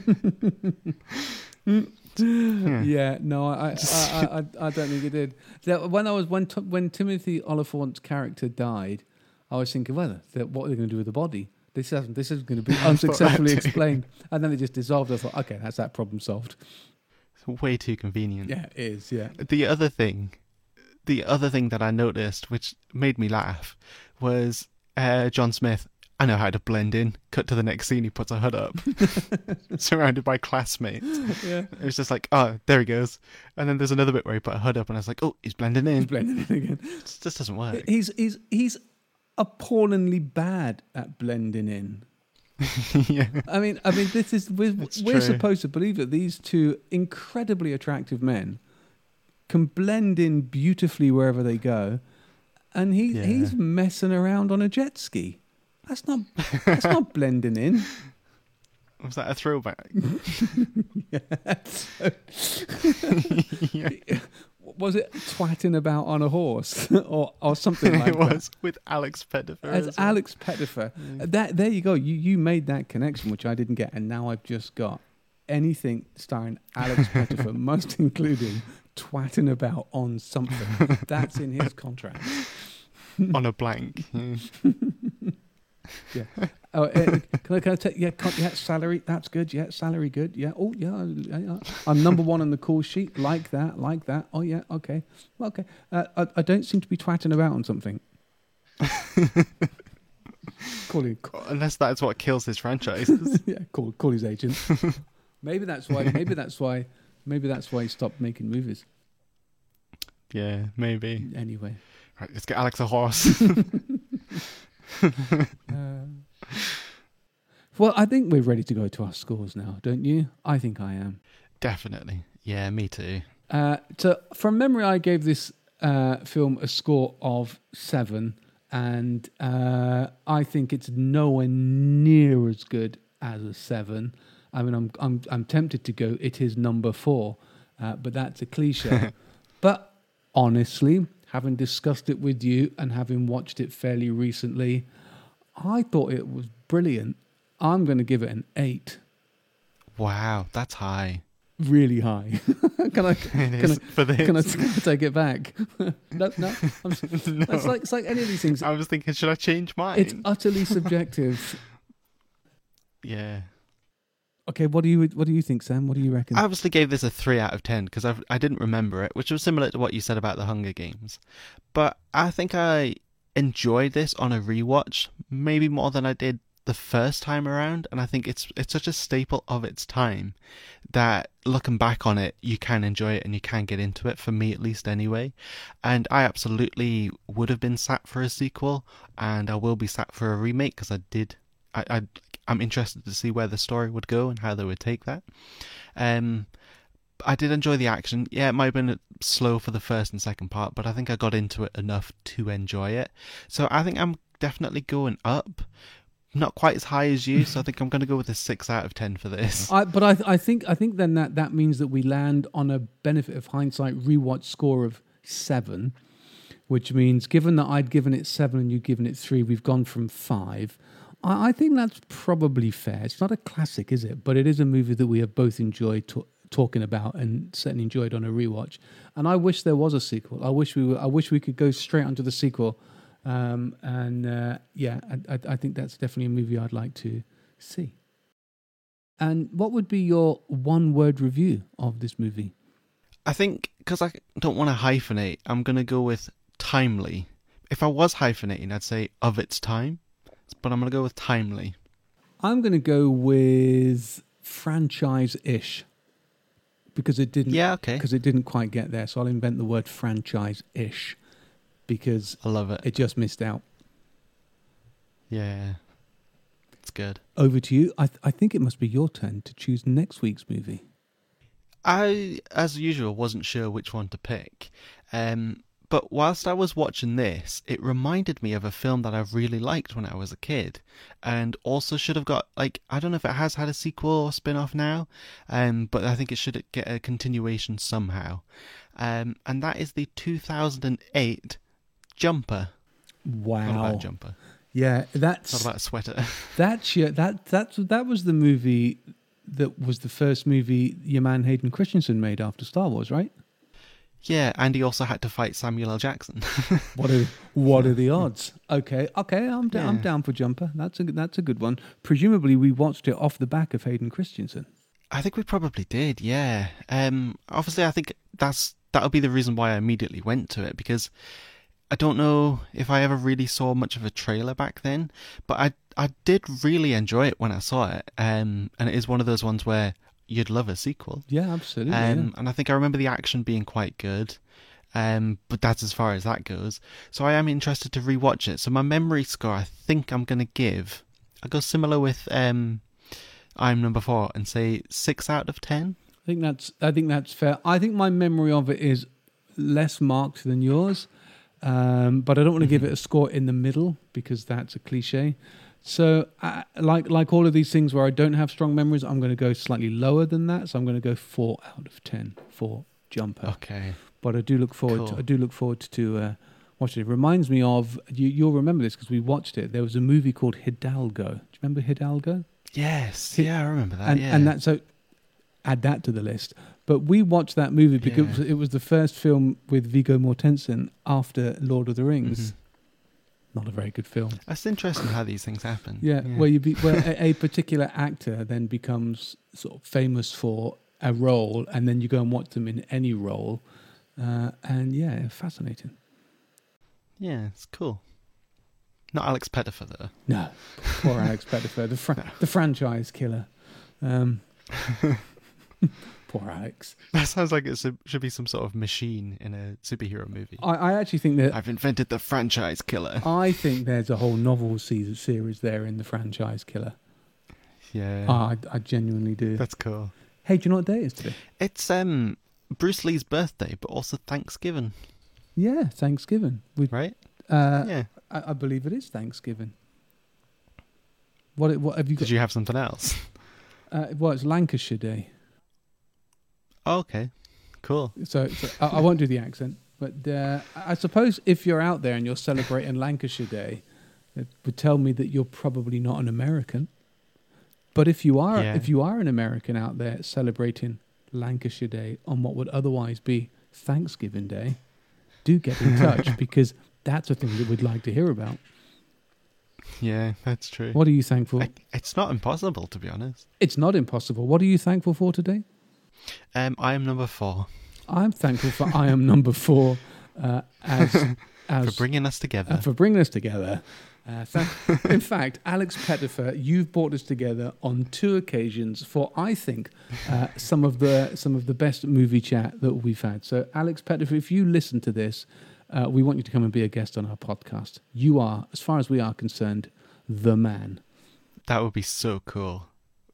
Yeah, no, I don't think it did. When Timothy Oliphant's character died, I was thinking, well, what are they going to do with the body? This is going to be unsuccessfully that too. explained, and then it just dissolved. I thought, okay, that's that problem solved. It's way too convenient. Yeah, it is. Yeah, The other thing that I noticed, which made me laugh, was John Smith. I know how to blend in. Cut to the next scene, he puts a hood up, surrounded by classmates. yeah. It was just like, oh, there he goes. And then there's another bit where he put a hood up, and I was like, oh, he's blending in. He's blending in again. It just doesn't work. He's appallingly bad at blending in. Yeah. I mean, this is we're true. supposed to believe that these two incredibly attractive men can blend in beautifully wherever they go, and he's messing around on a jet ski. That's not blending in. Was that a throwback? Yeah. Was it twatting about on a horse or something like It was with Alex Pettyfer. that? As Alex Pettyfer. There you go. You made that connection, which I didn't get, and now I've just got anything starring Alex Pettyfer, most including twatting about on something. That's in his contract. On a blank. Yeah. Oh, can I take? Yeah, salary. That's good. Yeah, salary good. Yeah. Oh, yeah. I'm number one on the call sheet. Like that. Oh, yeah. Okay. Well, okay. I don't seem to be twatting about on something. Call Unless that's what kills his franchises. yeah. Call his agent. Maybe that's why. Maybe that's why he stopped making movies. Yeah, maybe. Anyway. Right, let's get Alex a horse. Well, I think we're ready to go to our scores now, don't you? I think I am. Definitely. Yeah, me too. So from memory, I gave this film a score of 7, and I think it's nowhere near as good as a 7. I mean, I'm tempted to go, it is number 4, but that's a cliche. But honestly, having discussed it with you and having watched it fairly recently, I thought it was brilliant. I'm going to give it an 8. Wow, that's high. Really high. Can I take it back? No. No. It's like any of these things. I was thinking, should I change mine? It's utterly subjective. Yeah. Okay, what do you think, Sam? What do you reckon? I obviously gave this a 3 out of 10 because I didn't remember it, which was similar to what you said about the Hunger Games. But I think I enjoyed this on a rewatch, maybe more than I did the first time around, and I think it's such a staple of its time that looking back on it, you can enjoy it and you can get into it, for me at least anyway. And I absolutely would have been sat for a sequel, and I will be sat for a remake because I'm interested to see where the story would go and how they would take that. I did enjoy the action. Yeah, it might have been slow for the first and second part, but I think I got into it enough to enjoy it. So I think I'm definitely going up. Not quite as high as you, so I think I'm going to go with a 6 out of 10 for this. But I think then that means that we land on a benefit of hindsight rewatch score of 7, which means given that I'd given it 7 and you'd given it 3, we've gone from 5. I think that's probably fair. It's not a classic, is it? But it is a movie that we have both enjoyed talking about and certainly enjoyed on a rewatch. And I wish there was a sequel. I wish we could go straight onto the sequel. I think that's definitely a movie I'd like to see. And what would be your one-word review of this movie? I think, because I don't want to hyphenate, I'm going to go with timely. If I was hyphenating, I'd say of its time. But I'm going to go with timely. I'm going to go with franchise-ish. Because it didn't. Yeah, okay. Because it didn't quite get there. So I'll invent the word franchise-ish. Because I love it. It just missed out. Yeah. It's good. Over to you. I think it must be your turn to choose next week's movie. I, as usual, wasn't sure which one to pick. But whilst I was watching this, it reminded me of a film that I really liked when I was a kid. And also should have got, I don't know if it has had a sequel or spin-off now, but I think it should get a continuation somehow. And that is the 2008 Jumper. Wow. Not about Jumper. Yeah, that's... Not about a sweater. That was the movie that was the first movie your man Hayden Christensen made after Star Wars, right? Yeah, and he also had to fight Samuel L. Jackson. What are the odds? Okay, I'm down for Jumper. That's a good one. Presumably, we watched it off the back of Hayden Christensen. I think we probably did. Yeah. Obviously, I think that'll be the reason why I immediately went to it, because I don't know if I ever really saw much of a trailer back then, but I did really enjoy it when I saw it. And it is one of those ones where you'd love a sequel. Yeah, absolutely. And I think I remember the action being quite good. But that's as far as that goes. So I am interested to rewatch it. So my memory score, I think I'm going to give... I'll go similar with I'm Number 4 and say 6 out of 10. I think that's fair. I think my memory of it is less marked than yours. But I don't want to give it a score in the middle because that's a cliche. So, like all of these things where I don't have strong memories, I'm going to go slightly lower than that. So I'm going to go 4 out of 10 for Jumper. Okay. But I do look forward. To watching it. It reminds me of you'll remember this because we watched it. There was a movie called Hidalgo. Do you remember Hidalgo? Yes. Yeah, I remember that. And that, so add that to the list. But we watched that movie because it was the first film with Viggo Mortensen after Lord of the Rings. Mm-hmm. Not a very good film. That's interesting how these things happen. Yeah. Where a particular actor then becomes sort of famous for a role, and then you go and watch them in any role, fascinating. Yeah, it's cool. Not Alex Pettyfer though. No, poor Alex Pettyfer, the franchise killer. Poor Alex. That sounds like it should be some sort of machine in a superhero movie. I actually think that... I've invented the franchise killer. I think there's a whole novel series there in the franchise killer. Yeah. I genuinely do. That's cool. Hey, do you know what day it is today? It's Bruce Lee's birthday, but also Thanksgiving. Yeah, Thanksgiving. Right? Yeah. I believe it is Thanksgiving. What have you got? Did you have something else? It's Lancashire Day. Oh, okay, cool. So I won't do the accent, but I suppose if you're out there and you're celebrating Lancashire Day, it would tell me that you're probably not an American. But if you are an American out there celebrating Lancashire Day on what would otherwise be Thanksgiving Day, do get in touch because that's a thing that we'd like to hear about. Yeah, that's true. What are you thankful? It's not impossible, to be honest. It's not impossible. What are you thankful for today? I am number 4. I'm thankful for I am number 4 as for bringing us together. In fact, Alex Pettyfer, you've brought us together on 2 occasions for, I think, some of the best movie chat that we've had. So, Alex Pettyfer, if you listen to this, we want you to come and be a guest on our podcast. You are, as far as we are concerned, the man. That would be so cool.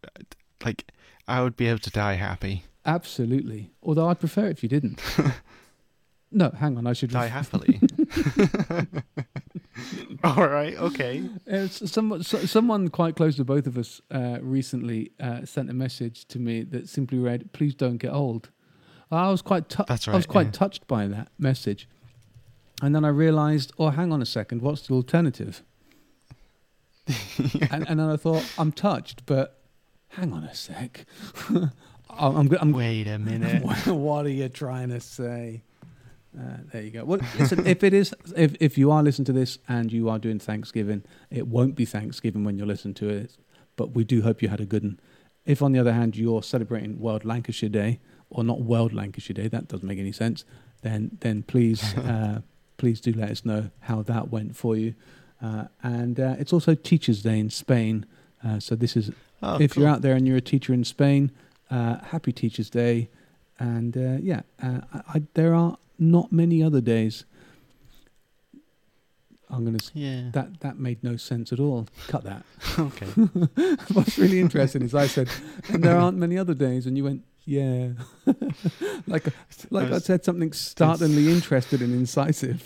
I would be able to die happy. Absolutely. Although I'd prefer it if you didn't. No, hang on. I should die happily. All right. Okay. Someone quite close to both of us recently sent a message to me that simply read, "Please don't get old." I was quite touched by that message. And then I realised, oh, hang on a second, what's the alternative? And then I thought, I'm touched, but hang on a sec. I'm Wait a minute. What are you trying to say? There you go. Well, listen, if you are listening to this and you are doing Thanksgiving, it won't be Thanksgiving when you listen to it, but we do hope you had a good one. If, on the other hand, you're celebrating World Lancashire Day, or not World Lancashire Day, that doesn't make any sense, then please please do let us know how that went for you. And it's also Teachers' Day in Spain. So this is, if cool. you're out there and you're a teacher in Spain, happy Teachers' Day. And there are not many other days. I'm going to... That made no sense at all. Cut that. Okay. What's really interesting is I said, and there aren't many other days, and you went, yeah. like I said something startlingly interested and incisive.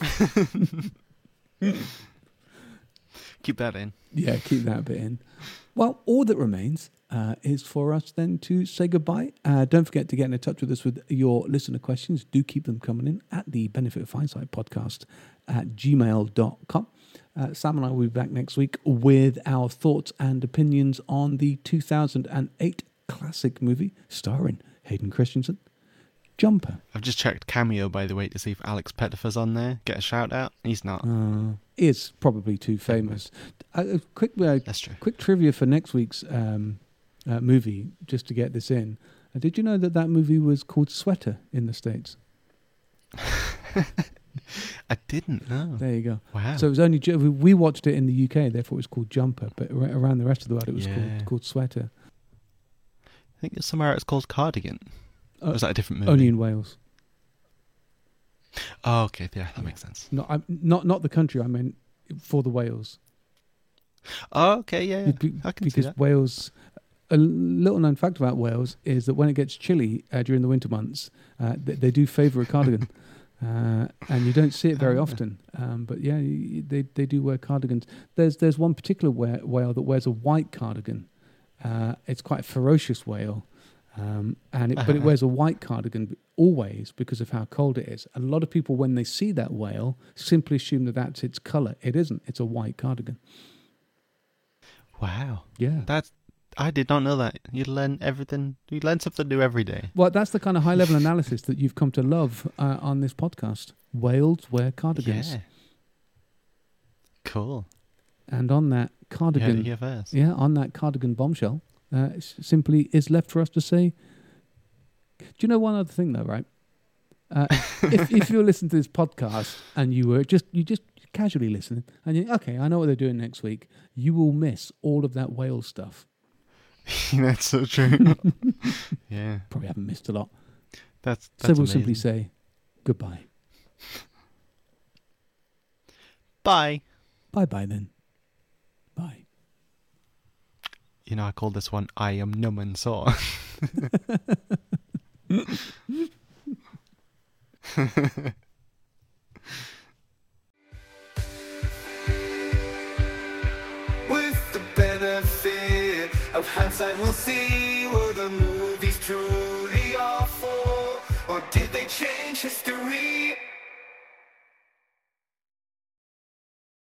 Keep that in. Yeah, keep that bit in. Well, all that remains is for us then to say goodbye. Don't forget to get in touch with us with your listener questions. Do keep them coming in at the Benefit of Hindsight podcast at gmail.com. Sam and I will be back next week with our thoughts and opinions on the 2008 classic movie starring Hayden Christensen, Jumper. I've just checked Cameo, by the way, to see if Alex Pettifer's on there. Get a shout out. He's not. Is probably too famous. That's true. Quick trivia for next week's movie, just to get this in. Did you know that movie was called Sweater in the States? I didn't know. There you go. Wow. So it was only we watched it in the UK, therefore it was called Jumper, but around the rest of the world it was called Sweater. I think it's somewhere it's called Cardigan. Or was that a different movie? Only in Wales. Oh, okay. Yeah, that makes sense. Not the country. I meant for the Wales. Oh, okay. Yeah. I can see that. Because Wales. A little known fact about Wales is that when it gets chilly during the winter months, they do favour a cardigan. And you don't see it very often. But yeah, they do wear cardigans. There's one particular whale that wears a white cardigan. It's quite a ferocious whale. But it wears a white cardigan always because of how cold it is. A lot of people, when they see that whale, simply assume that that's its colour. It isn't. It's a white cardigan. Wow. Yeah. I did not know that. You learn everything. You learn something new every day. Well, that's the kind of high-level analysis that you've come to love on this podcast. Whales wear cardigans. Yeah. Cool. And on that cardigan... Yeah, on that cardigan bombshell... simply is left for us to say, do you know one other thing though, right? If you're listening to this podcast and you just casually listening and you okay, I know what they're doing next week, you will miss all of that whale stuff. That's so true. Yeah. Probably haven't missed a lot. That's so we'll amazing. simply say goodbye. Bye. Bye-bye then. Bye. You know, I call this one I Am Numb and Sore. With the benefit of hindsight, we'll see were the movies true.